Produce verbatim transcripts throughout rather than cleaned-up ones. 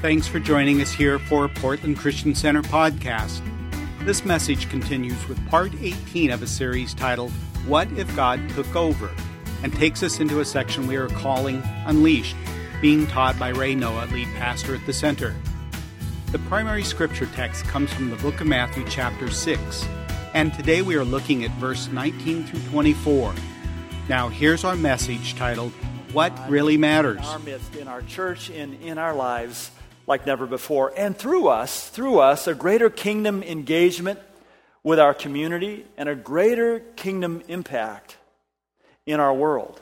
Thanks for joining us here for Portland Christian Center podcast. This message continues with part eighteen of a series titled, What If God Took Over? And takes us into a section we are calling Unleashed, being taught by Ray Noah, lead pastor at the center. The primary scripture text comes from the book of Matthew chapter six, and today we are looking at verse nineteen through twenty-four. Now here's our message titled, What Really Matters? In our midst, in our church, in, in our lives, like never before. And through us, through us, a greater kingdom engagement with our community and a greater kingdom impact in our world.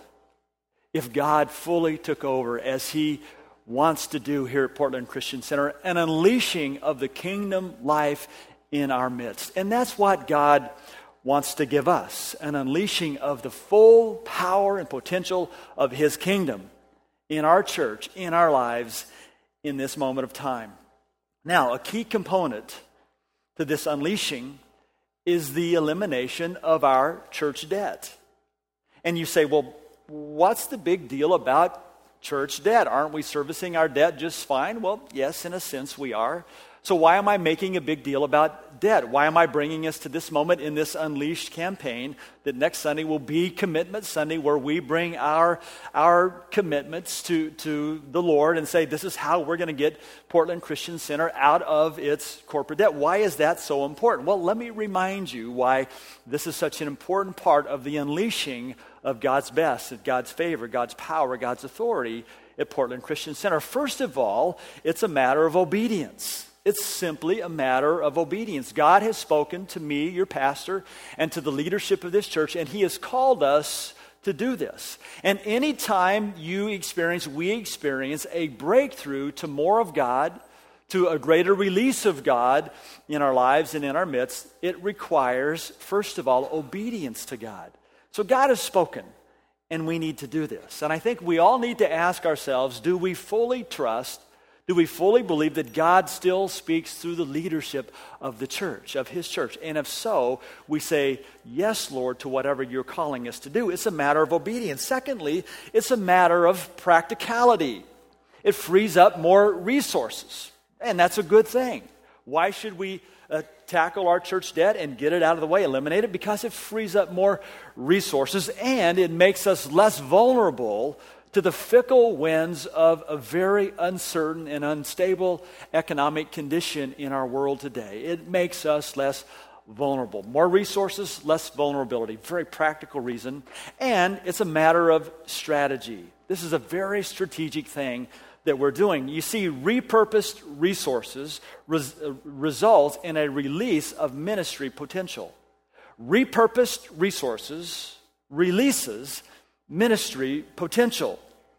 If God fully took over as He wants to do here at Portland Christian Center, an unleashing of the kingdom life in our midst. And that's what God wants to give us, an unleashing of the full power and potential of His kingdom in our church, in our lives, in this moment of time. Now, a key component to this unleashing is the elimination of our church debt. And you say, well, what's the big deal about church debt? Aren't we servicing our debt just fine? Well, yes, in a sense we are. So why am I making a big deal about debt? Why am I bringing us to this moment in this Unleashed campaign that next Sunday will be Commitment Sunday, where we bring our, our commitments to, to the Lord and say, this is how we're going to get Portland Christian Center out of its corporate debt. Why is that so important? Well, let me remind you why this is such an important part of the unleashing of God's best, of God's favor, God's power, God's authority at Portland Christian Center. First of all, it's a matter of obedience. It's simply a matter of obedience. God has spoken to me, your pastor, and to the leadership of this church, and He has called us to do this. And anytime you experience, we experience a breakthrough to more of God, to a greater release of God in our lives and in our midst, it requires, first of all, obedience to God. So God has spoken, and we need to do this. And I think we all need to ask ourselves, do we fully trust, do we fully believe that God still speaks through the leadership of the church, of His church? And if so, we say, yes, Lord, to whatever you're calling us to do. It's a matter of obedience. Secondly, it's a matter of practicality. It frees up more resources, and that's a good thing. Why should we uh, tackle our church debt and get it out of the way, eliminate it? Because it frees up more resources, and it makes us less vulnerable to the fickle winds of a very uncertain and unstable economic condition in our world today. It makes us less vulnerable. More resources, less vulnerability. Very practical reason. And it's a matter of strategy. This is a very strategic thing that we're doing. You see, repurposed resources res- result in a release of ministry potential. Repurposed resources releases ministry potential.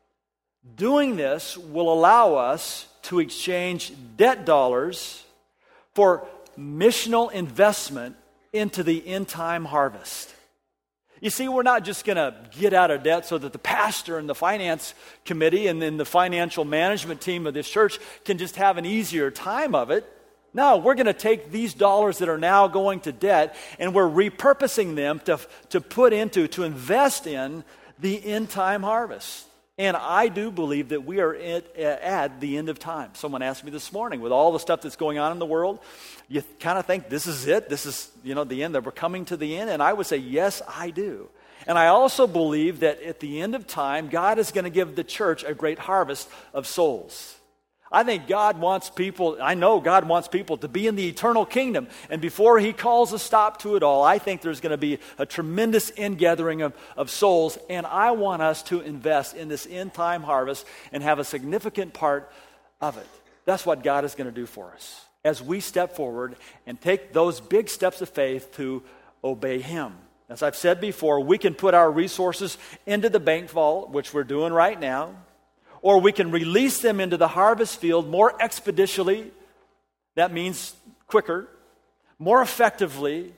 Doing this will allow us to exchange debt dollars for missional investment into the end-time harvest. You see, we're not just going to get out of debt so that the pastor and the finance committee and then the financial management team of this church can just have an easier time of it. No, we're going to take these dollars that are now going to debt and we're repurposing them to, to put into, to invest in the end-time harvest. And I do believe that we are at, at the end of time. Someone asked me this morning, with all the stuff that's going on in the world, you kind of think this is it, this is, you know, the end, that we're coming to the end. And I would say, yes, I do. And I also believe that at the end of time, God is going to give the church a great harvest of souls. I think God wants people, I know God wants people to be in the eternal kingdom. And before He calls a stop to it all, I think there's going to be a tremendous ingathering of, of souls. And I want us to invest in this end time harvest and have a significant part of it. That's what God is going to do for us as we step forward and take those big steps of faith to obey Him. As I've said before, we can put our resources into the bank vault, which we're doing right now. Or we can release them into the harvest field more expeditiously. That means quicker, more effectively,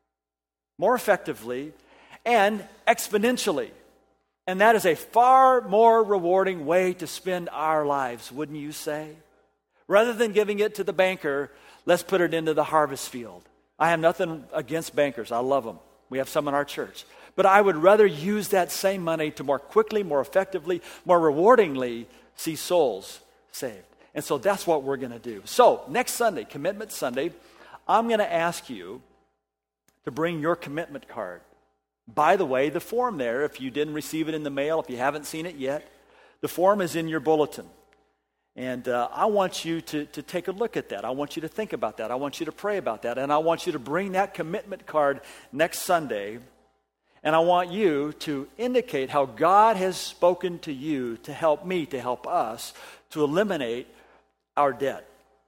more effectively, and exponentially. And that is a far more rewarding way to spend our lives, wouldn't you say? Rather than giving it to the banker, let's put it into the harvest field. I have nothing against bankers. I love them. We have some in our church. But I would rather use that same money to more quickly, more effectively, more rewardingly see souls saved. And so that's what we're going to do. So next Sunday, Commitment Sunday, I'm going to ask you to bring your commitment card. By the way, the form there, if you didn't receive it in the mail, if you haven't seen it yet, the form is in your bulletin. And uh, I want you to, to take a look at that. I want you to think about that. I want you to pray about that. And I want you to bring that commitment card next Sunday. And I want you to indicate how God has spoken to you to help me, to help us, to eliminate our debt.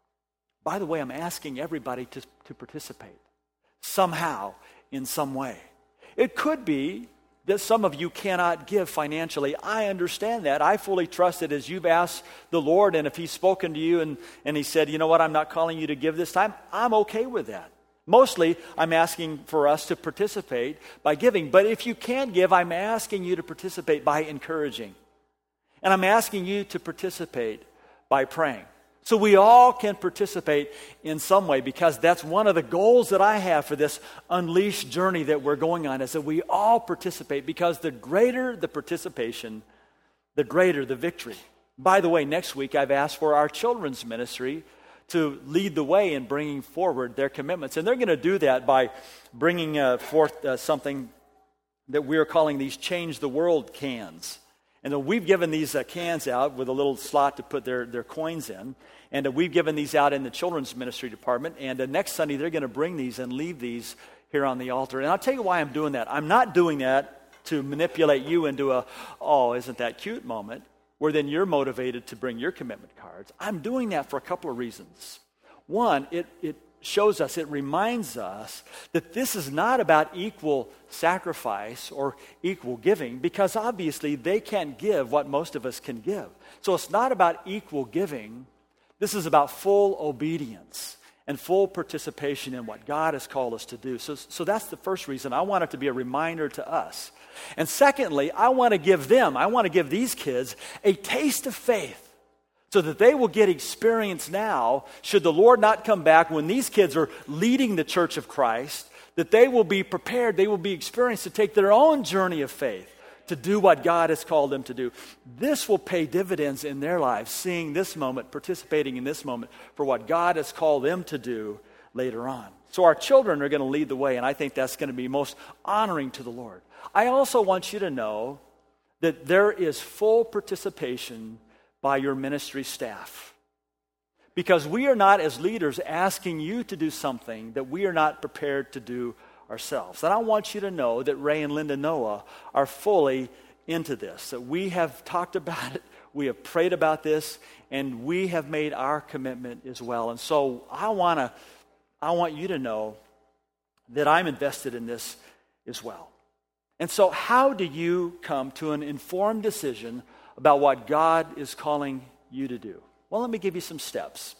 By the way, I'm asking everybody to, to participate somehow, in some way. It could be that some of you cannot give financially. I understand that. I fully trust it as you've asked the Lord, and if He's spoken to you and, and He said, you know what, I'm not calling you to give this time, I'm okay with that. Mostly, I'm asking for us to participate by giving. But if you can give, I'm asking you to participate by encouraging. And I'm asking you to participate by praying. So we all can participate in some way, because that's one of the goals that I have for this Unleashed journey that we're going on, is that we all participate, because the greater the participation, the greater the victory. By the way, next week I've asked for our children's ministry to lead the way in bringing forward their commitments. And they're going to do that by bringing uh, forth uh, something that we're calling these Change the World cans. And then we've given these uh, cans out with a little slot to put their, their coins in. And uh, we've given these out in the children's ministry department. And uh, next Sunday, they're going to bring these and leave these here on the altar. And I'll tell you why I'm doing that. I'm not doing that to manipulate you into a, oh, isn't that cute moment, where then you're motivated to bring your commitment cards. I'm doing that for a couple of reasons. One, it, it shows us, it reminds us that this is not about equal sacrifice or equal giving, because obviously they can't give what most of us can give. So it's not about equal giving. This is about full obedience and full participation in what God has called us to do. So, so that's the first reason. I want it to be a reminder to us. And secondly, I want to give them, I want to give these kids a taste of faith, so that they will get experience now, should the Lord not come back, when these kids are leading the church of Christ, that they will be prepared, they will be experienced to take their own journey of faith to do what God has called them to do. This will pay dividends in their lives, seeing this moment, participating in this moment for what God has called them to do later on. So our children are going to lead the way, and I think that's going to be most honoring to the Lord. I also want you to know that there is full participation by your ministry staff. Because we are not, as leaders, asking you to do something that we are not prepared to do ourselves. And I want you to know that Ray and Linda Noah are fully into this, that we have talked about it, we have prayed about this, and we have made our commitment as well. And so I want to, I want you to know that I'm invested in this as well. And so how do you come to an informed decision about what God is calling you to do? Well, let me give you some steps.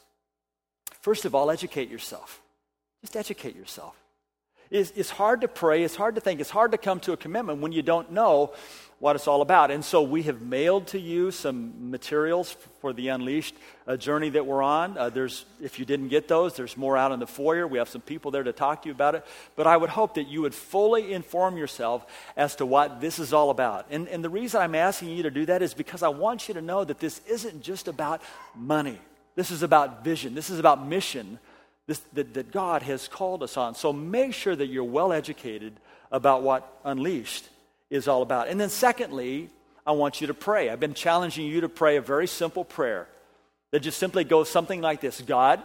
First of all, educate yourself. Just educate yourself. It's, it's hard to pray, it's hard to think, it's hard to come to a commitment when you don't know what it's all about. And so we have mailed to you some materials for the Unleashed uh, journey that we're on. Uh, there's, if you didn't get those, there's more out in the foyer. We have some people there to talk to you about it. But I would hope that you would fully inform yourself as to what this is all about. And, and the reason I'm asking you to do that is because I want you to know that this isn't just about money. This is about vision. This is about mission this, that, that God has called us on. So make sure that you're well educated about what Unleashed is all about. And then secondly, I want you to pray. I've been challenging you to pray a very simple prayer that just simply goes something like this. God,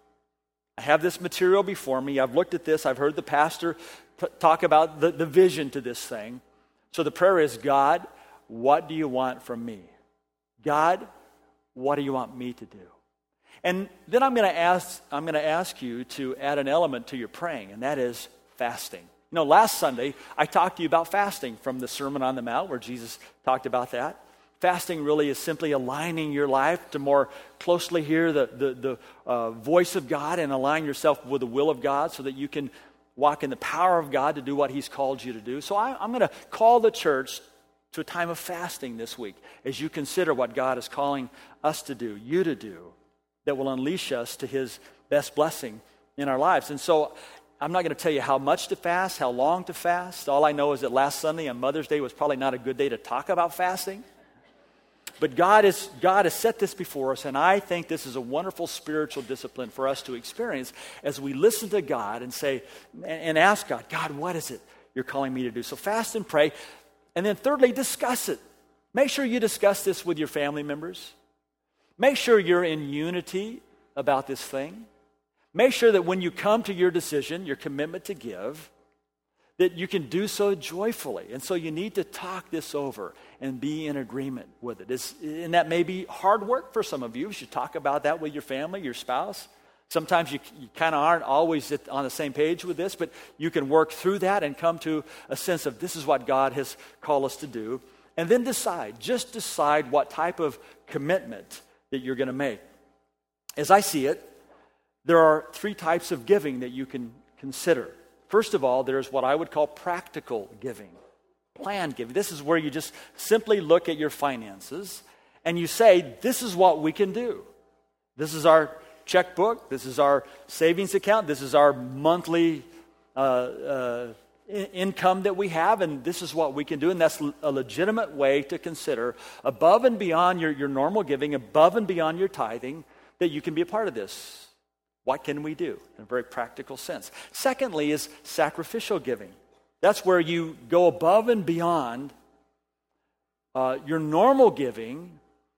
I have this material before me. I've looked at this. I've heard the pastor t- talk about the, the vision to this thing. So the prayer is, God, what do you want from me? God, what do you want me to do? And then I'm going to ask I'm going to ask you to add an element to your praying, and that is fasting. You know, last Sunday, I talked to you about fasting from the Sermon on the Mount, where Jesus talked about that. Fasting really is simply aligning your life to more closely hear the, the, the uh, voice of God and align yourself with the will of God so that you can walk in the power of God to do what He's called you to do. So I, I'm going to call the church to a time of fasting this week as you consider what God is calling us to do, you to do, that will unleash us to His best blessing in our lives. And so I'm not going to tell you how much to fast, how long to fast. All I know is that last Sunday on Mother's Day was probably not a good day to talk about fasting. But God is God has set this before us, and I think this is a wonderful spiritual discipline for us to experience as we listen to God and say and ask God, God, what is it you're calling me to do? So fast and pray. And then thirdly, discuss it. Make sure you discuss this with your family members. Make sure you're in unity about this thing. Make sure that when you come to your decision, your commitment to give, that you can do so joyfully. And so you need to talk this over and be in agreement with it. It's, and that may be hard work for some of you. You should talk about that with your family, your spouse. Sometimes you, you kind of aren't always at, on the same page with this, but you can work through that and come to a sense of this is what God has called us to do. And then decide, just decide what type of commitment that you're going to make. As I see it, there are three types of giving that you can consider. First of all, there's what I would call practical giving, planned giving. This is where you just simply look at your finances and you say, this is what we can do. This is our checkbook. This is our savings account. This is our monthly uh, uh, income that we have, and this is what we can do. And that's a legitimate way to consider, above and beyond your, your normal giving, above and beyond your tithing, that you can be a part of this. What can we do in a very practical sense? Secondly is sacrificial giving. That's where you go above and beyond uh, your normal giving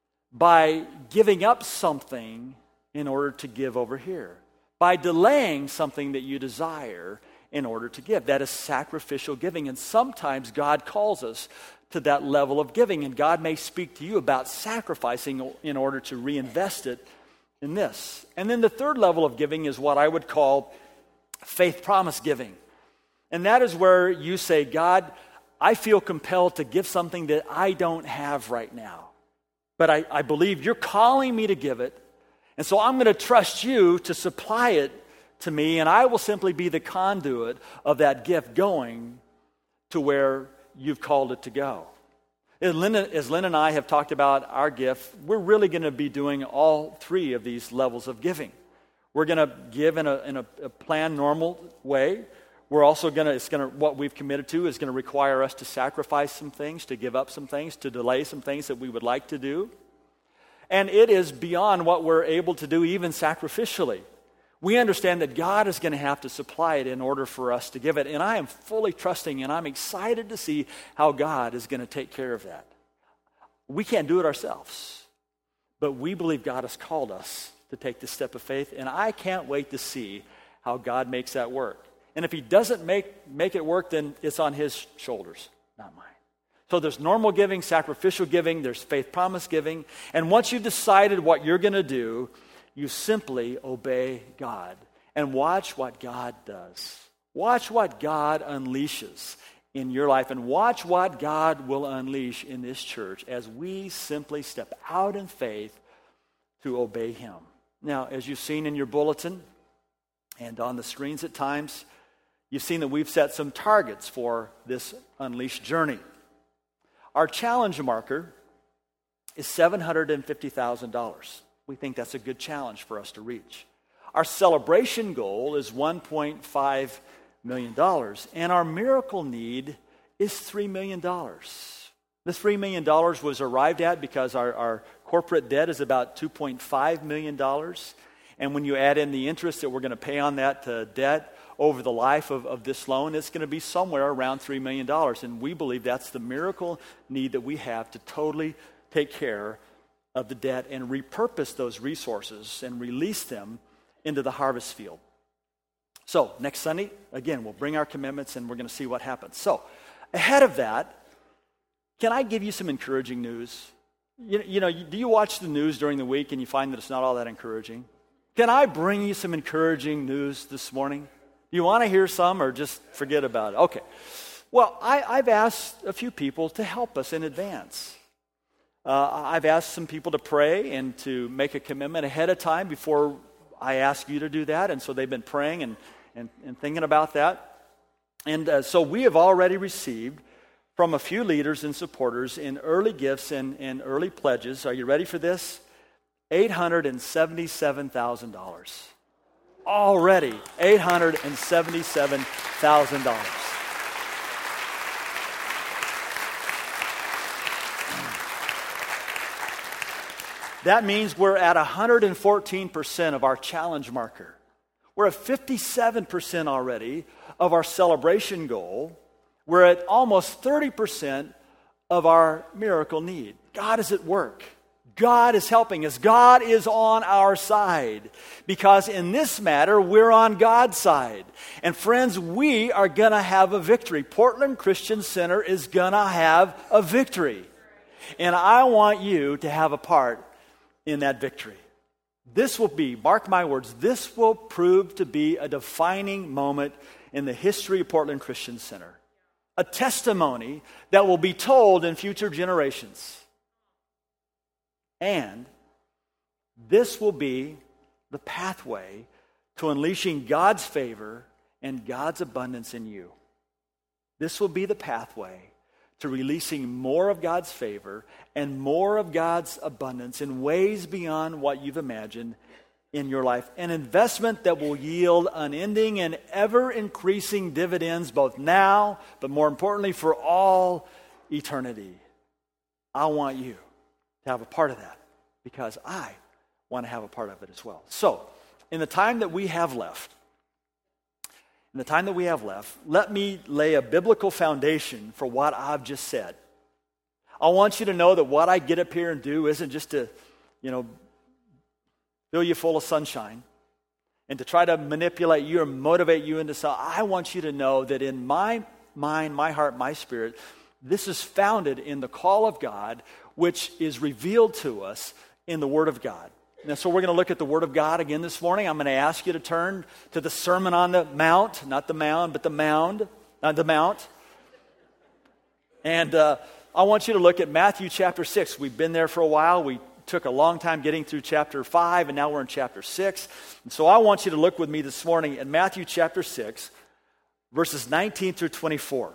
by giving up something in order to give over here, by delaying something that you desire in order to give. That is sacrificial giving. And sometimes God calls us to that level of giving, and God may speak to you about sacrificing in order to reinvest it in this. And then the third level of giving is what I would call faith promise giving. And that is where you say, God, I feel compelled to give something that I don't have right now. But I, I believe you're calling me to give it. And so I'm going to trust you to supply it to me, and I will simply be the conduit of that gift going to where you've called it to go. As Lynn, as Lynn and I have talked about our gift, we're really going to be doing all three of these levels of giving. We're going to give in a, in a, a planned, normal way. We're also going to, it's going to, what we've committed to is going to require us to sacrifice some things, to give up some things, to delay some things that we would like to do. And it is beyond what we're able to do even sacrificially. We understand that God is going to have to supply it in order for us to give it. And I am fully trusting, and I'm excited to see how God is going to take care of that. We can't do it ourselves, but we believe God has called us to take this step of faith, and I can't wait to see how God makes that work. And if he doesn't make, make it work, then it's on his shoulders, not mine. So there's normal giving, sacrificial giving, there's faith promise giving, and once you've decided what you're going to do, you simply obey God and watch what God does. Watch what God unleashes in your life, and watch what God will unleash in this church as we simply step out in faith to obey him. Now, as you've seen in your bulletin and on the screens at times, you've seen that we've set some targets for this unleashed journey. Our challenge marker is seven hundred fifty thousand dollars. We think that's a good challenge for us to reach. Our celebration goal is one point five million dollars, and our miracle need is three million dollars. The three million dollars was arrived at because our, our corporate debt is about two point five million dollars, and when you add in the interest that we're going to pay on that uh, debt over the life of, of this loan, it's going to be somewhere around three million dollars, and we believe that's the miracle need that we have to totally take care of the debt and repurpose those resources and release them into the harvest field. So next Sunday, again, we'll bring our commitments and we're going to see what happens. So ahead of that, can I give you some encouraging news? You, you know, do you watch the news during the week and you find that it's not all that encouraging? Can I bring you some encouraging news this morning? Do you want to hear some or just forget about it? Okay. Well, I, I've asked a few people to help us in advance. Uh, I've asked some people to pray and to make a commitment ahead of time before I ask you to do that. And so they've been praying and, and, and thinking about that. And uh, so we have already received from a few leaders and supporters in early gifts and, and early pledges. Are you ready for this? eight hundred seventy-seven thousand dollars. Already, eight hundred seventy-seven thousand dollars. That means we're at one hundred fourteen percent of our challenge marker. We're at fifty-seven percent already of our celebration goal. We're at almost thirty percent of our miracle need. God is at work. God is helping us. God is on our side. Because in this matter, we're on God's side. And friends, we are going to have a victory. Portland Christian Center is going to have a victory. And I want you to have a part in that victory. This will be, mark my words, this will prove to be a defining moment in the history of Portland Christian Center. A testimony that will be told in future generations. And this will be the pathway to unleashing God's favor and God's abundance in you. This will be the pathway to releasing more of God's favor and more of God's abundance in ways beyond what you've imagined in your life. An investment that will yield unending and ever-increasing dividends both now, but more importantly for all eternity. I want you to have a part of that because I want to have a part of it as well. So, in the time that we have left, in the time that we have left, let me lay a biblical foundation for what I've just said. I want you to know that what I get up here and do isn't just to, you know, fill you full of sunshine and to try to manipulate you or motivate you into something. I want you to know that in my mind, my heart, my spirit, this is founded in the call of God, which is revealed to us in the Word of God. And so we're going to look at the Word of God again this morning. I'm going to ask you to turn to the Sermon on the Mount, not the mound, but the mound, not the mount. And uh, I want you to look at Matthew chapter six. We've been there for a while. We took a long time getting through chapter five, and now we're in chapter six. And so I want you to look with me this morning at Matthew chapter six, verses nineteen through twenty-four.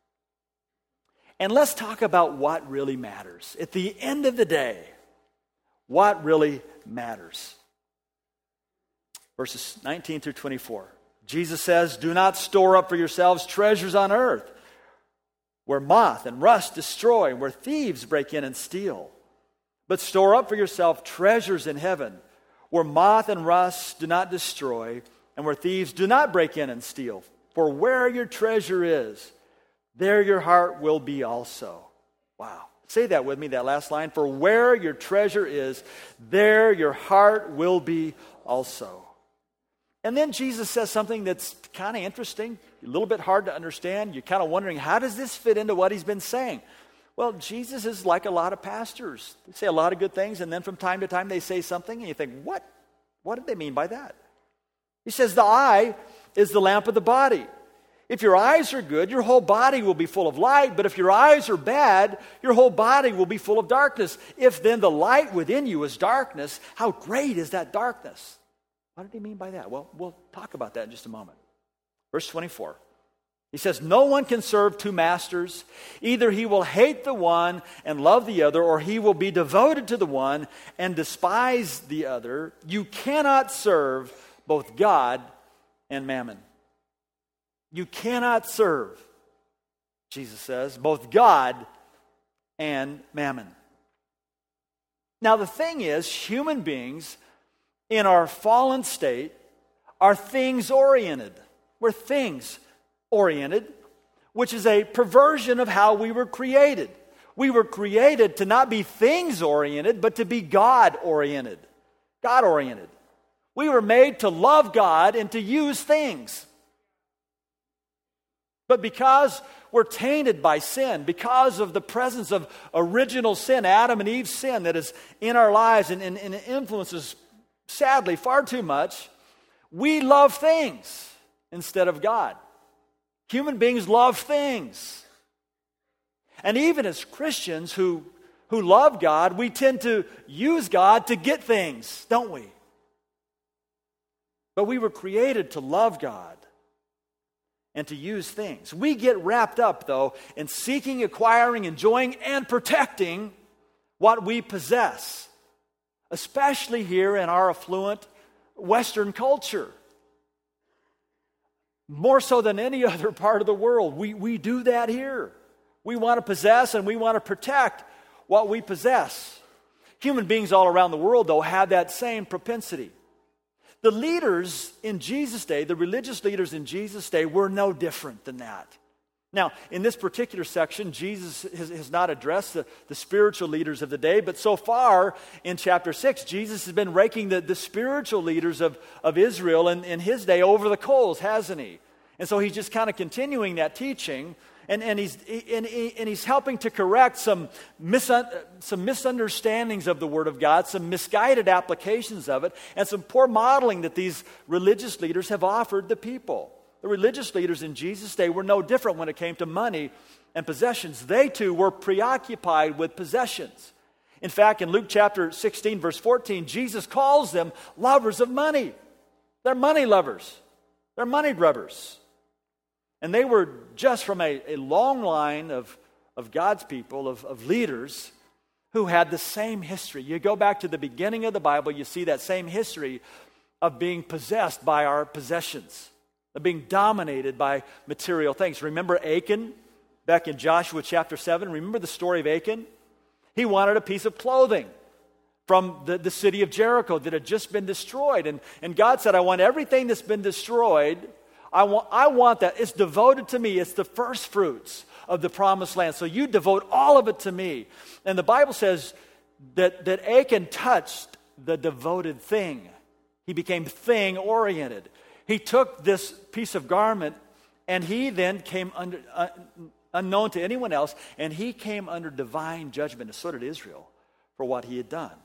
And let's talk about what really matters. At the end of the day, what really matters. Verses nineteen through twenty-four. Jesus says, "Do not store up for yourselves treasures on earth, where moth and rust destroy, where thieves break in and steal. But store up for yourself treasures in heaven, where moth and rust do not destroy, and where thieves do not break in and steal. For where your treasure is, there your heart will be also." Wow. Say that with me, that last line. For where your treasure is, there your heart will be also. And then Jesus says something that's kind of interesting, a little bit hard to understand. You're kind of wondering, how does this fit into what he's been saying? Well, Jesus is like a lot of pastors. They say a lot of good things, and then from time to time they say something, and you think, what? What did they mean by that? He says, the eye is the lamp of the body. If your eyes are good, your whole body will be full of light. But if your eyes are bad, your whole body will be full of darkness. If then the light within you is darkness, how great is that darkness? What did he mean by that? Well, we'll talk about that in just a moment. Verse twenty-four. He says, "No one can serve two masters. Either he will hate the one and love the other, or he will be devoted to the one and despise the other. You cannot serve both God and mammon." You cannot serve, Jesus says, both God and mammon. Now the thing is, human beings in our fallen state are things-oriented. We're things-oriented, which is a perversion of how we were created. We were created to not be things-oriented, but to be God-oriented. God-oriented. We were made to love God and to use things. But because we're tainted by sin, because of the presence of original sin, Adam and Eve's sin that is in our lives and, and, and influences, sadly, far too much, we love things instead of God. Human beings love things. And even as Christians who, who love God, we tend to use God to get things, don't we? But we were created to love God and to use things. We get wrapped up, though, in seeking, acquiring, enjoying, and protecting what we possess, especially here in our affluent Western culture. More so than any other part of the world, we, we do that here. We want to possess and we want to protect what we possess. Human beings all around the world, though, have that same propensity. The leaders in Jesus' day, the religious leaders in Jesus' day, were no different than that. Now, in this particular section, Jesus has, has not addressed the, the spiritual leaders of the day, but so far in chapter six, Jesus has been raking the, the spiritual leaders of, of Israel in, in his day over the coals, hasn't he? And so he's just kind of continuing that teaching, and, and, he's, and, and he's helping to correct some, misun, some misunderstandings of the Word of God, some misguided applications of it, and some poor modeling that these religious leaders have offered the people. The religious leaders in Jesus' day were no different when it came to money and possessions. They too were preoccupied with possessions. In fact, in Luke chapter sixteen, verse fourteen, Jesus calls them lovers of money. They're money lovers. They're money grubbers. And they were just from a, a long line of, of God's people, of, of leaders, who had the same history. You go back to the beginning of the Bible, you see that same history of being possessed by our possessions, of being dominated by material things. Remember Achan back in Joshua chapter seven? Remember the story of Achan? He wanted a piece of clothing from the, the city of Jericho that had just been destroyed. And, and God said, I want everything that's been destroyed. I want, I want that. It's devoted to me. It's the first fruits of the promised land. So you devote all of it to me. And the Bible says that, that Achan touched the devoted thing. He became thing-oriented. He took this piece of garment, and he then came under, uh, unknown to anyone else, and he came under divine judgment, and so did Israel, for what he had done.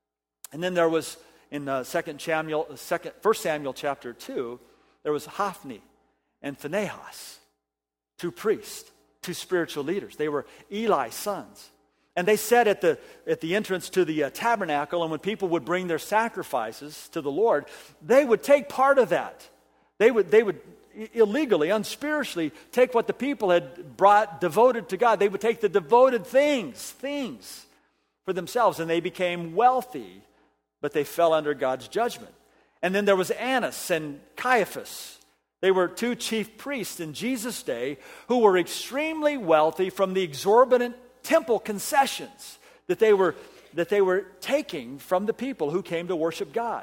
And then there was, in uh, Second Samuel, second, First Samuel chapter two, there was Hophni and Phinehas, two priests, two spiritual leaders. They were Eli's sons. And they sat at the, at the entrance to the uh, tabernacle, and when people would bring their sacrifices to the Lord, they would take part of that. They would, they would illegally, unspiritually, take what the people had brought devoted to God. They would take the devoted things, things for themselves, and they became wealthy, but they fell under God's judgment. And then there was Annas and Caiaphas. They were two chief priests in Jesus' day who were extremely wealthy from the exorbitant temple concessions that they were that they were taking from the people who came to worship God.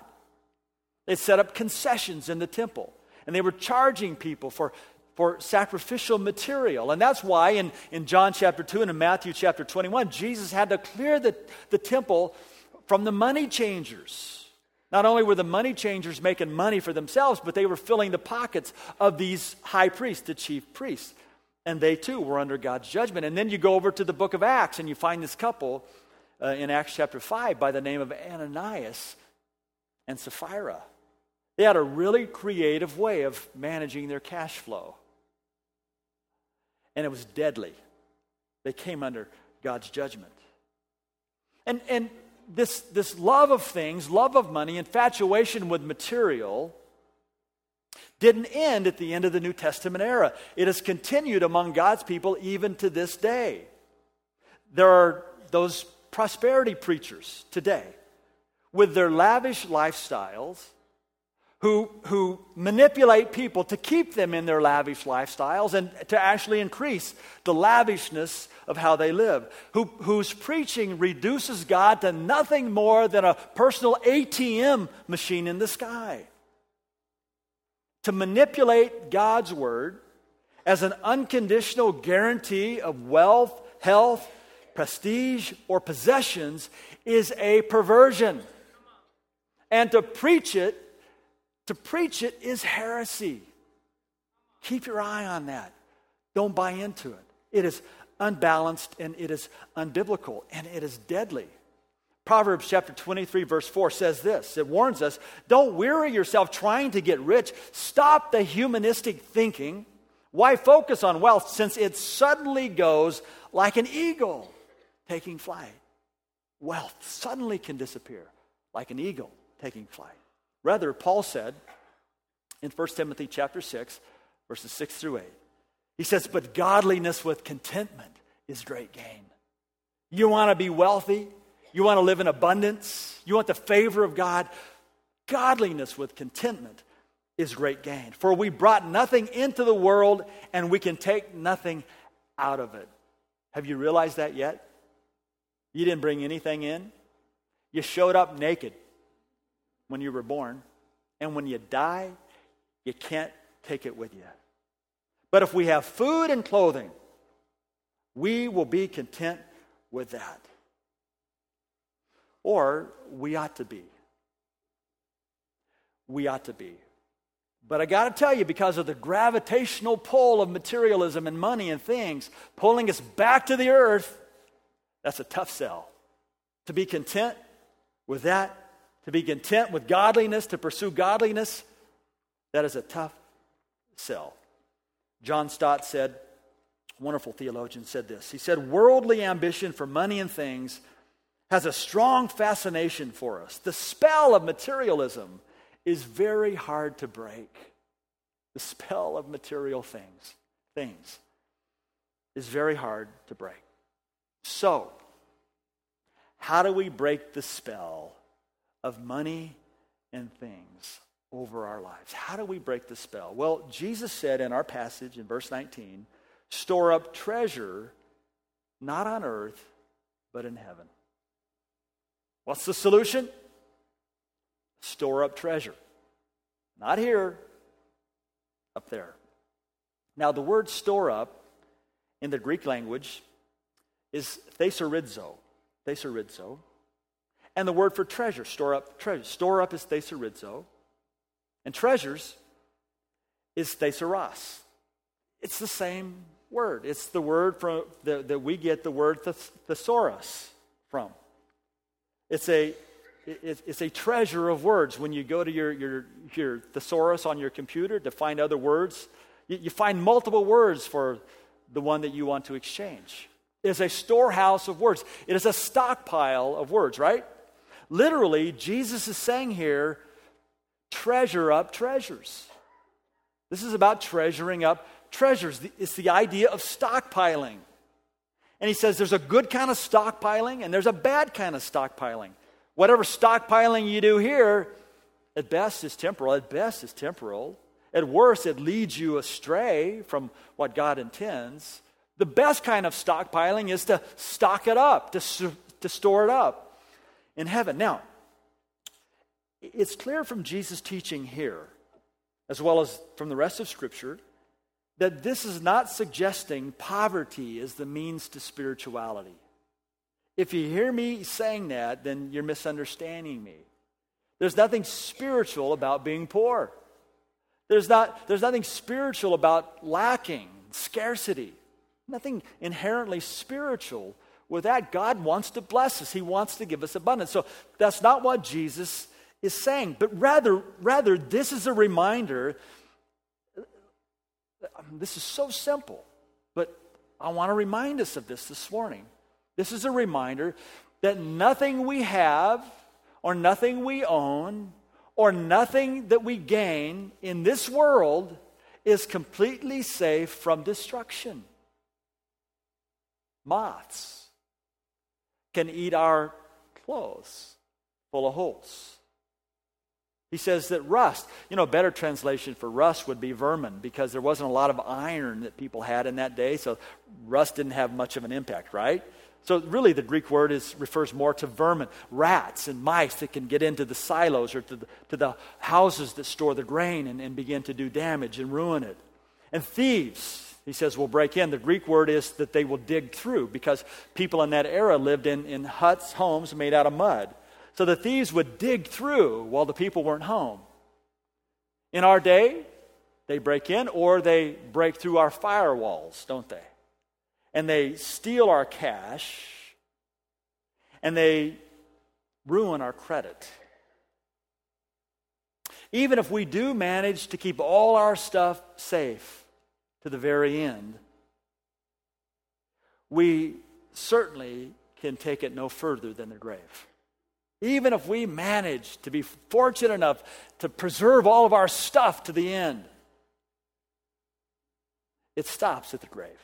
They set up concessions in the temple, and they were charging people for, for sacrificial material. And that's why in, in John chapter two and in Matthew chapter twenty-one, Jesus had to clear the, the temple from the money changers. Not only were the money changers making money for themselves, but they were filling the pockets of these high priests, the chief priests. And they too were under God's judgment. And then you go over to the book of Acts and you find this couple uh, in Acts chapter five by the name of Ananias and Sapphira. They had a really creative way of managing their cash flow. And it was deadly. They came under God's judgment. And, and this, this love of things, love of money, infatuation with material didn't end at the end of the New Testament era. It has continued among God's people even to this day. There are those prosperity preachers today with their lavish lifestyles who, who manipulate people to keep them in their lavish lifestyles and to actually increase the lavishness of how they live, who, whose preaching reduces God to nothing more than a personal A T M machine in the sky. To manipulate God's word as an unconditional guarantee of wealth, health, prestige, or possessions is a perversion. And to preach it, to preach it is heresy. Keep your eye on that. Don't buy into it. It is unbalanced and it is unbiblical and it is deadly. Proverbs chapter twenty-three verse four says this. It warns us, don't weary yourself trying to get rich. Stop the humanistic thinking. Why focus on wealth since it suddenly goes like an eagle taking flight? Wealth suddenly can disappear like an eagle taking flight. Rather, Paul said in First Timothy chapter six, verses six through eight, he says, but godliness with contentment is great gain. You want to be wealthy? You want to live in abundance? You want the favor of God? Godliness with contentment is great gain. For we brought nothing into the world, and we can take nothing out of it. Have you realized that yet? You didn't bring anything in. You showed up naked when you were born, and when you die, you can't take it with you. But if we have food and clothing, we will be content with that. Or we ought to be. We ought to be. But I got to tell you, because of the gravitational pull of materialism and money and things pulling us back to the earth, that's a tough sell. To be content with that, to be content with godliness, to pursue godliness, that is a tough sell. John Stott said, a wonderful theologian, said this. He said, worldly ambition for money and things has a strong fascination for us. The spell of materialism is very hard to break. The spell of material things, things is very hard to break. So, how do we break the spell of money and things over our lives? How do we break the spell? Well, Jesus said in our passage in verse nineteen, store up treasure not on earth, but in heaven. What's the solution? Store up treasure. Not here, up there. Now, the word store up in the Greek language is thesorizo. Thesorizo. And the word for treasure, store up treasure. Store up is thesorizo. And treasures is thesaurus. It's the same word. It's the word from the, that we get the word thes- thesaurus from. It's a It's a treasure of words. When you go to your, your, your thesaurus on your computer to find other words, you, you find multiple words for the one that you want to exchange. It is a storehouse of words. It is a stockpile of words, right? Literally, Jesus is saying here, treasure up treasures. This is about treasuring up treasures. It's the idea of stockpiling. And he says there's a good kind of stockpiling and there's a bad kind of stockpiling. Whatever stockpiling you do here, at best is temporal. At best is temporal. At worst, it leads you astray from what God intends. The best kind of stockpiling is to stock it up, to, to store it up in heaven. Now, it's clear from Jesus' teaching here, as well as from the rest of Scripture, that this is not suggesting poverty is the means to spirituality. If you hear me saying that, then you're misunderstanding me. There's nothing spiritual about being poor. There's not, there's nothing spiritual about lacking, scarcity. Nothing inherently spiritual with that. God wants to bless us. He wants to give us abundance. So that's not what Jesus is saying. But rather, rather this is a reminder. This is so simple. But I want to remind us of this this morning. This is a reminder that nothing we have or nothing we own or nothing that we gain in this world is completely safe from destruction. Moths can eat our clothes full of holes. He says that rust, you know, a better translation for rust would be vermin, because there wasn't a lot of iron that people had in that day, so rust didn't have much of an impact, right? So really the Greek word is refers more to vermin, rats and mice that can get into the silos or to the, to the houses that store the grain and, and begin to do damage and ruin it. And thieves, he says, will break in. The Greek word is that they will dig through, because people in that era lived in, in huts, homes made out of mud. So the thieves would dig through while the people weren't home. In our day, they break in or they break through our firewalls, don't they? And they steal our cash, and they ruin our credit. Even if we do manage to keep all our stuff safe to the very end, we certainly can take it no further than the grave. Even if we manage to be fortunate enough to preserve all of our stuff to the end, it stops at the grave.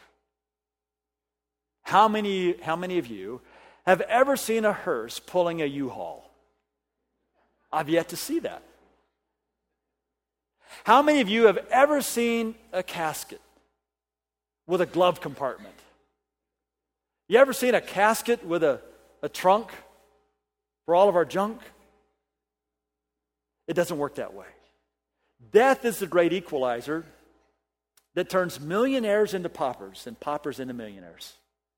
How many, how many of you have ever seen a hearse pulling a U-Haul? I've yet to see that. How many of you have ever seen a casket with a glove compartment? You ever seen a casket with a, a trunk? for all of our junk? It doesn't work that way. Death is the great equalizer that turns millionaires into paupers and paupers into millionaires.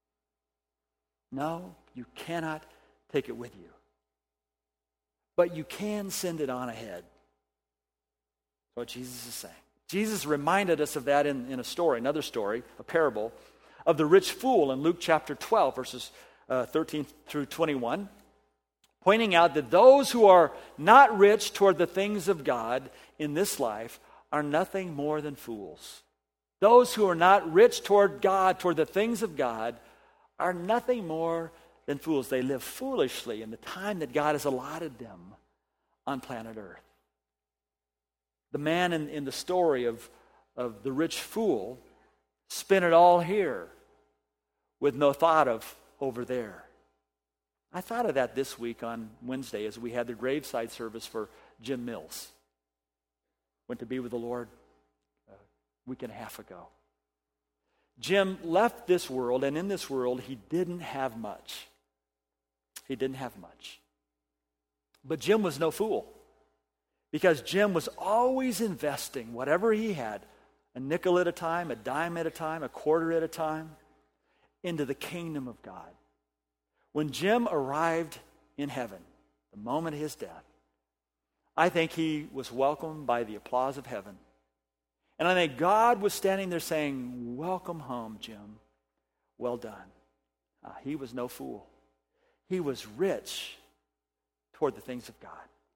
No, you cannot take it with you. But you can send it on ahead. That's what Jesus is saying. Jesus reminded us of that in, in a story, another story, a parable, of the rich fool in Luke chapter twelve, verses uh, thirteen through twenty-one, pointing out that those who are not rich toward the things of God in this life are nothing more than fools. Those who are not rich toward God, toward the things of God, are nothing more than fools. They live foolishly in the time that God has allotted them on planet Earth. The man in, in the story of, of the rich fool spent it all here with no thought of over there. I thought of that this week on Wednesday as we had the graveside service for Jim Mills. Went to be with the Lord a week and a half ago. Jim left this world, and in this world he didn't have much. He didn't have much. But Jim was no fool, because Jim was always investing whatever he had, a nickel at a time, a dime at a time, a quarter at a time, into the kingdom of God. When Jim arrived in heaven, the moment of his death, I think he was welcomed by the applause of heaven. And I think God was standing there saying, "Welcome home, Jim. Well done." Uh, he was no fool. He was rich toward the things of God.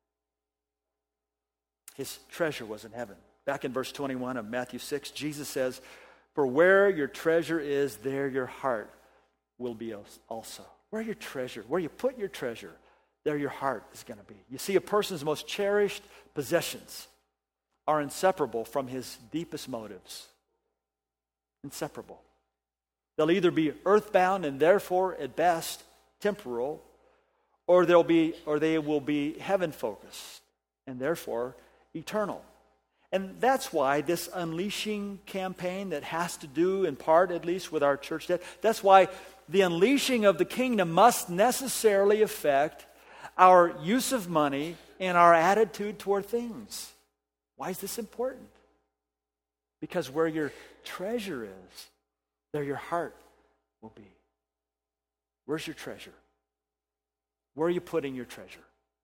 His treasure was in heaven. Back in verse twenty-one of Matthew six, Jesus says, "For where your treasure is, there your heart will be also." Where your treasure, where you put your treasure, there your heart is going to be. You see, a person's most cherished possessions are inseparable from his deepest motives. Inseparable. They'll either be earthbound and therefore, at best, temporal, or they'll be, or they will be heaven-focused and therefore eternal. And that's why this unleashing campaign that has to do, in part at least, with our church debt, that's why the unleashing of the kingdom must necessarily affect our use of money and our attitude toward things. Why is this important? Because where your treasure is, there your heart will be. Where's your treasure? Where are you putting your treasure?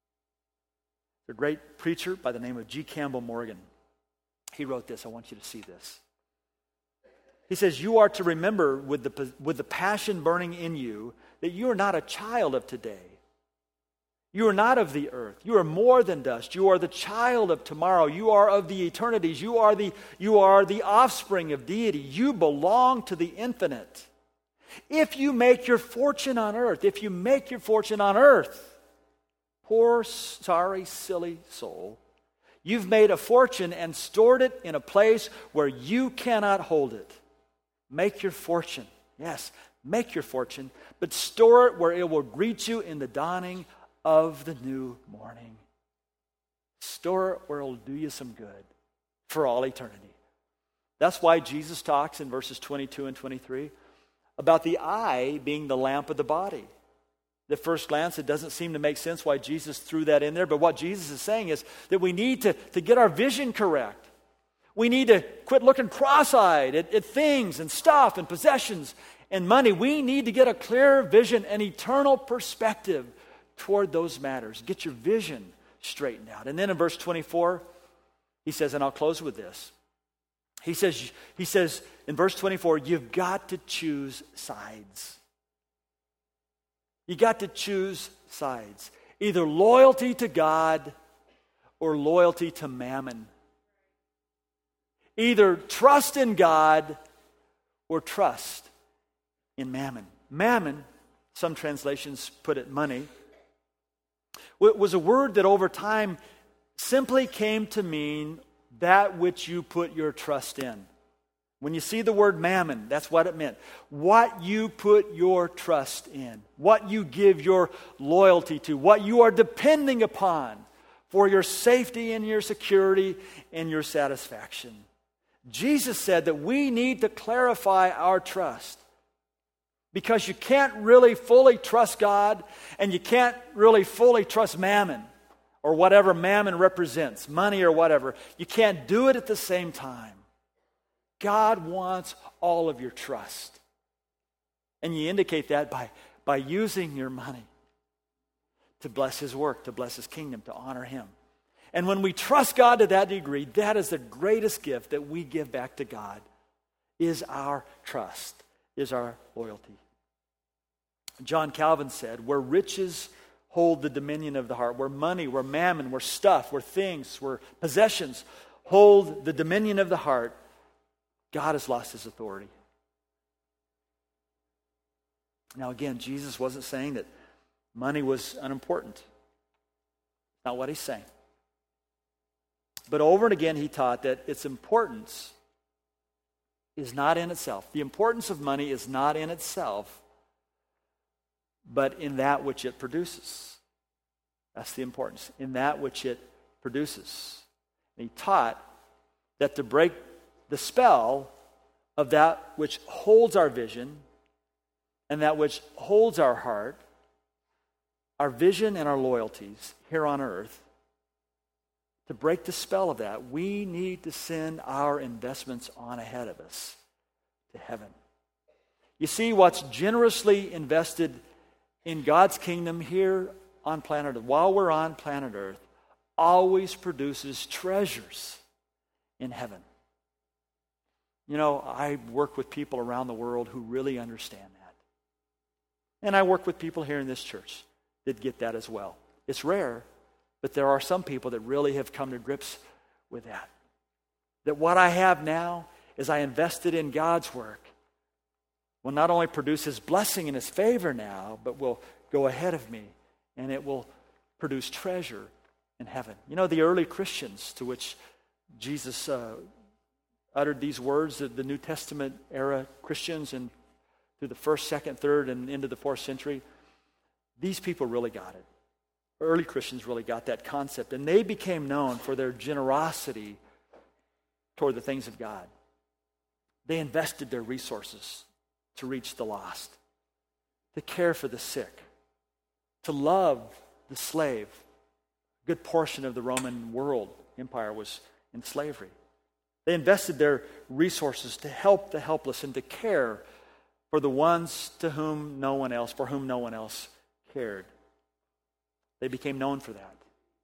The great preacher by the name of G. Campbell Morgan, he wrote this. I want you to see this. He says, "You are to remember with the, with the passion burning in you that you are not a child of today. You are not of the earth. You are more than dust. You are the child of tomorrow. You are of the eternities. You are the, you are the offspring of deity. You belong to the infinite. If you make your fortune on earth, if you make your fortune on earth, poor, sorry, silly soul, you've made a fortune and stored it in a place where you cannot hold it. Make your fortune. Yes, make your fortune, but store it where it will greet you in the dawning of the new morning. Store it where it will do you some good for all eternity." That's why Jesus talks in verses twenty-two and twenty-three about the eye being the lamp of the body. At first glance, it doesn't seem to make sense why Jesus threw that in there, but what Jesus is saying is that we need to, to get our vision correct. We need to quit looking cross-eyed at, at things and stuff and possessions and money. We need to get a clear vision, an eternal perspective toward those matters. Get your vision straightened out. And then in verse twenty-four, he says, and I'll close with this. He says, he says in verse twenty-four, you've got to choose sides. You got to choose sides. Either loyalty to God or loyalty to mammon. Either trust in God or trust in mammon. Mammon, some translations put it money, was a word that over time simply came to mean that which you put your trust in. When you see the word mammon, that's what it meant. What you put your trust in, what you give your loyalty to, what you are depending upon for your safety and your security and your satisfaction. Jesus said that we need to clarify our trust. Because you can't really fully trust God, and you can't really fully trust mammon, or whatever mammon represents, money or whatever. You can't do it at the same time. God wants all of your trust. And you indicate that by, by using your money to bless His work, to bless His kingdom, to honor Him. And when we trust God to that degree, that is the greatest gift that we give back to God, is our trust, is our loyalty. John Calvin said, where riches hold the dominion of the heart, where money, where mammon, where stuff, where things, where possessions hold the dominion of the heart, God has lost His authority. Now again, Jesus wasn't saying that money was unimportant. Not what He's saying. But over and again He taught that its importance is not in itself. The importance of money is not in itself, but in that which it produces. That's the importance. In that which it produces. And He taught that to break the spell of that which holds our vision and that which holds our heart, our vision and our loyalties here on earth, to break the spell of that, we need to send our investments on ahead of us to heaven. You see, what's generously invested in God's kingdom here on planet Earth, while we're on planet Earth, always produces treasures in heaven. You know, I work with people around the world who really understand that. And I work with people here in this church that get that as well. It's rare, but there are some people that really have come to grips with that. That what I have now is I invested in God's work will not only produce His blessing and His favor now, but will go ahead of me, and it will produce treasure in heaven. You know, the early Christians to which Jesus uh, uttered these words, the New Testament era Christians, and through the first, second, third, and into the fourth century, these people really got it. Early Christians really got that concept, and they became known for their generosity toward the things of God. They invested their resources to reach the lost, to care for the sick, to love the slave. A good portion of the Roman world empire was in slavery. They invested their resources to help the helpless and to care for the ones to whom no one else, for whom no one else cared. They became known for that.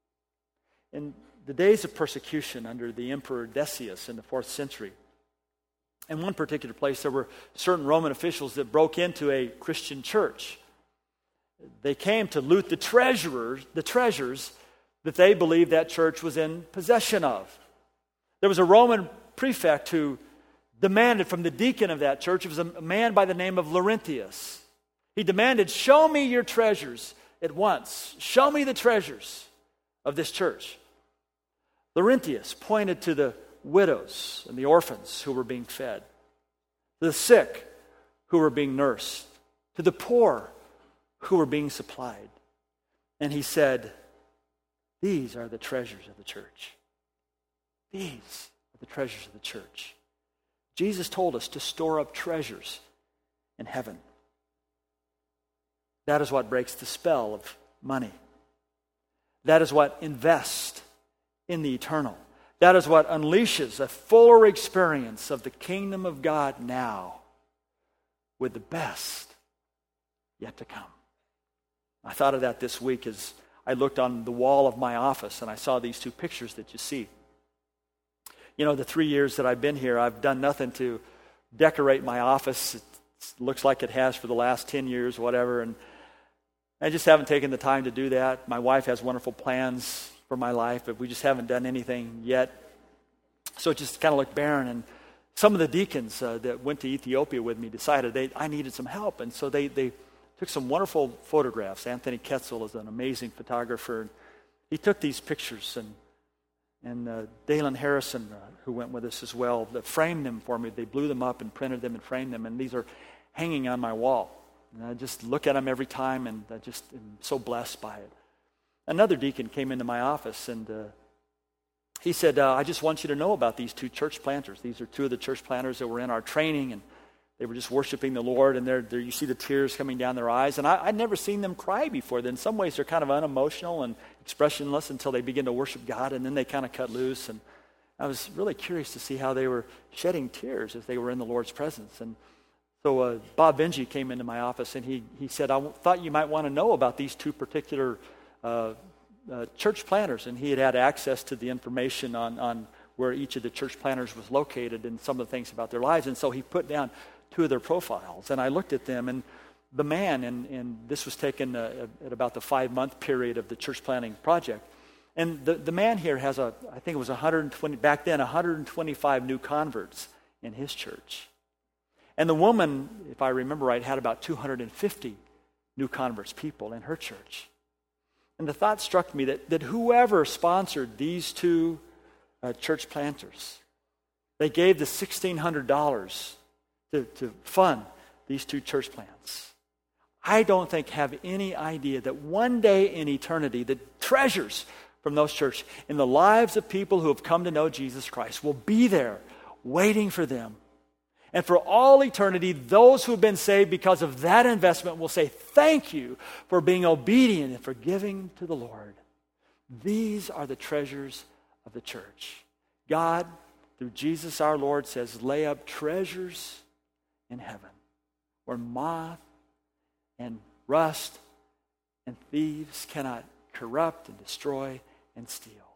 In the days of persecution under the Emperor Decius in the fourth century, in one particular place, there were certain Roman officials that broke into a Christian church. They came to loot the treasures, the treasures that they believed that church was in possession of. There was a Roman prefect who demanded from the deacon of that church, it was a man by the name of Laurentius. He demanded, show me your treasures at once. Show me the treasures of this church. Laurentius pointed to the widows and the orphans who were being fed, to the sick who were being nursed, to the poor who were being supplied. And he said, these are the treasures of the church. These are the treasures of the church. Jesus told us to store up treasures in heaven. That is what breaks the spell of money. That is what invests in the eternal. That is what unleashes a fuller experience of the kingdom of God now with the best yet to come. I thought of that this week as I looked on the wall of my office and I saw these two pictures that you see. You know, the three years that I've been here, I've done nothing to decorate my office. It looks like it has for the last ten years, whatever, and I just haven't taken the time to do that. My wife has wonderful plans for my life, but we just haven't done anything yet. So it just kind of looked barren. And some of the deacons uh, that went to Ethiopia with me decided they I needed some help. And so they, they took some wonderful photographs. Anthony Ketzel is an amazing photographer. He took these pictures, and and uh, Dalen Harrison, uh, who went with us as well, that framed them for me. They blew them up and printed them and framed them. And these are hanging on my wall. And I just look at them every time, and I just am so blessed by it. Another deacon came into my office, and uh, he said, uh, I just want you to know about these two church planters. These are two of the church planters that were in our training, and They were just worshiping the Lord, and they're, they're, you see the tears coming down their eyes. And I, I'd never seen them cry before. In some ways, they're kind of unemotional and expressionless until they begin to worship God, and then they kind of cut loose. And I was really curious to see how they were shedding tears as they were in the Lord's presence. And so uh, Bob Benji came into my office, and he, he said, I w- thought you might want to know about these two particular uh, uh, church planters. And he had had access to the information on, on where each of the church planters was located and some of the things about their lives. And so he put down two of their profiles, and I looked at them, and the man, and, and this was taken uh, at about the five-month period of the church planting project, and the, the man here has a, I think it was one hundred twenty, back then, one hundred twenty-five new converts in his church. And the woman, if I remember right, had about two hundred fifty new converts, people in her church. And the thought struck me that, that whoever sponsored these two uh, church planters, they gave the sixteen hundred dollars To, to fund these two church plants. I don't think have any idea that one day in eternity, the treasures from those churches in the lives of people who have come to know Jesus Christ will be there waiting for them. And for all eternity, those who have been saved because of that investment will say, thank you for being obedient and for giving to the Lord. These are the treasures of the church. God, through Jesus our Lord, says, lay up treasures in heaven, where moth and rust and thieves cannot corrupt and destroy and steal.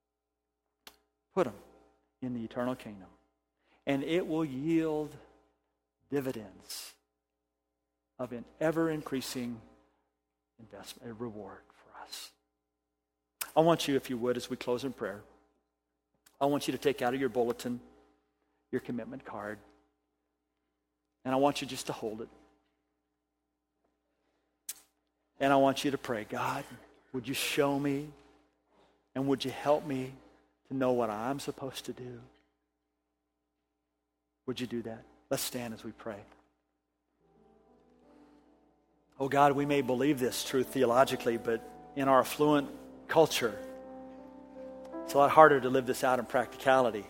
Put them in the eternal kingdom, and it will yield dividends of an ever-increasing investment, a reward for us. I want you, if you would, as we close in prayer, I want you to take out of your bulletin your commitment card. And I want you just to hold it. And I want you to pray, God, would you show me and would you help me to know what I'm supposed to do? Would you do that? Let's stand as we pray. Oh God, we may believe this truth theologically, but in our affluent culture, it's a lot harder to live this out in practicality.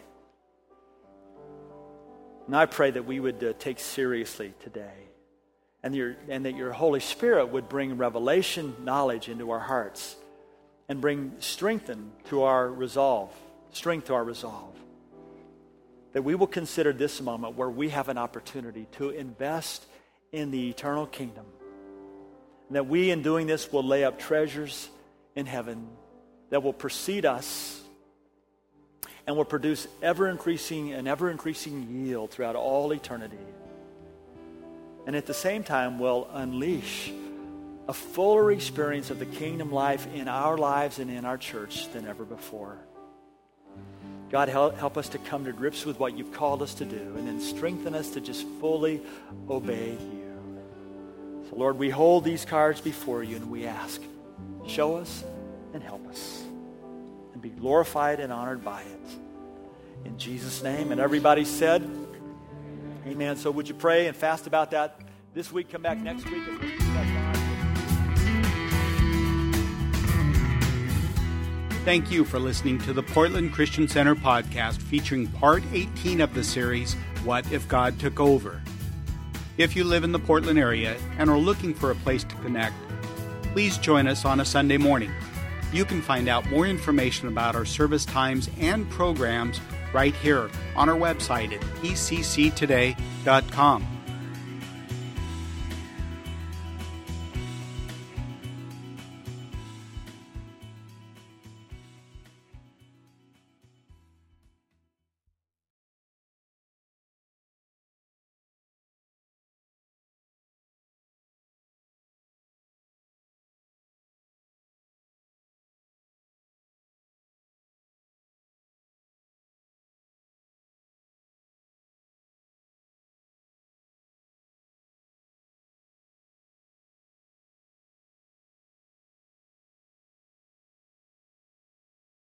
And I pray that we would uh, take seriously today, and, your, and that your Holy Spirit would bring revelation knowledge into our hearts and bring strength to our resolve, strength to our resolve. That we will consider this moment where we have an opportunity to invest in the eternal kingdom. And that we, in doing this, will lay up treasures in heaven that will precede us and will produce ever-increasing and ever-increasing yield throughout all eternity. And at the same time will unleash a fuller experience of the kingdom life in our lives and in our church than ever before. God, help, help us to come to grips with what you've called us to do, and then strengthen us to just fully obey you. So Lord, we hold these cards before you and we ask, show us and help us, and be glorified and honored by it. In Jesus' name. And everybody said, amen. So would you pray and fast about that this week? Come back next week. And we'll Thank you for listening to the Portland Christian Center podcast featuring part eighteen of the series, What If God Took Over? If you live in the Portland area and are looking for a place to connect, please join us on a Sunday morning. You can find out more information about our service times and programs right here on our website at e c c today dot com.